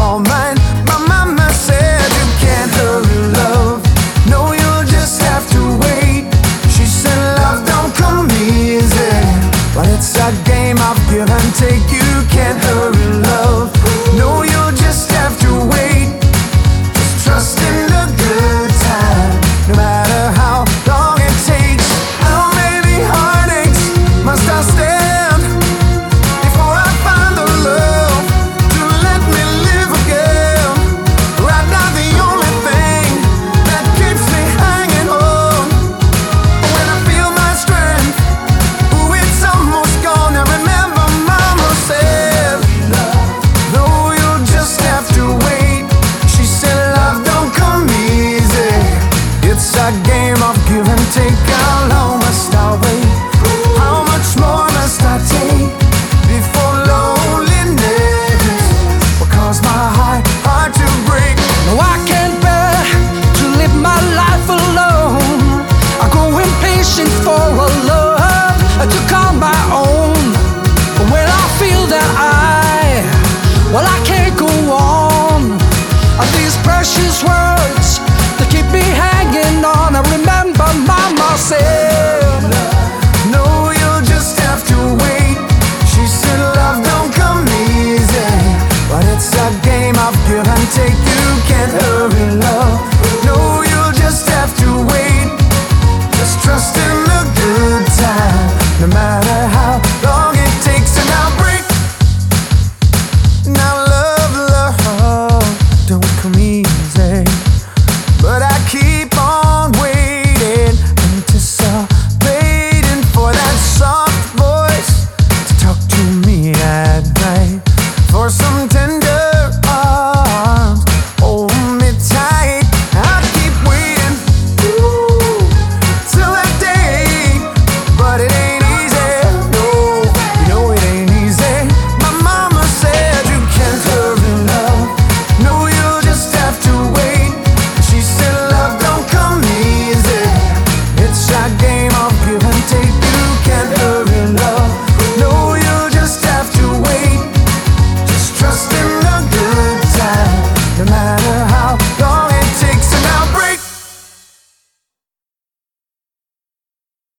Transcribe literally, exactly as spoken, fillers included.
all mine. My mama said you can't hurry love, no, you'll just have to wait. She said love don't come easy, but it's a game of give and take. You can't hurry love, no, you'll just have to wait. Just trust in the good time, no matter how long it takes. How many heartaches must I stand before I find the love to let me live again? Right now the only thing that keeps me hanging on, when I feel my strength, ooh, it's almost gone. I remember mama said, no, you'll just have to wait. She said love don't come easy, it's a game of give and take. How long must I wait? How much more must I take before loneliness will cause my heart, heart to break? No, I can't bear to live my life alone. I grow impatient for a love to call my own. When I feel that I, well, I can't go on. These precious